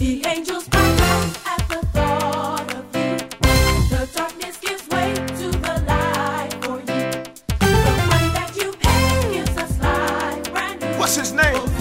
The angels bow down at the thought of you. The darkness gives way to the light for you. The price that you pay gives us life brand new. What's his name?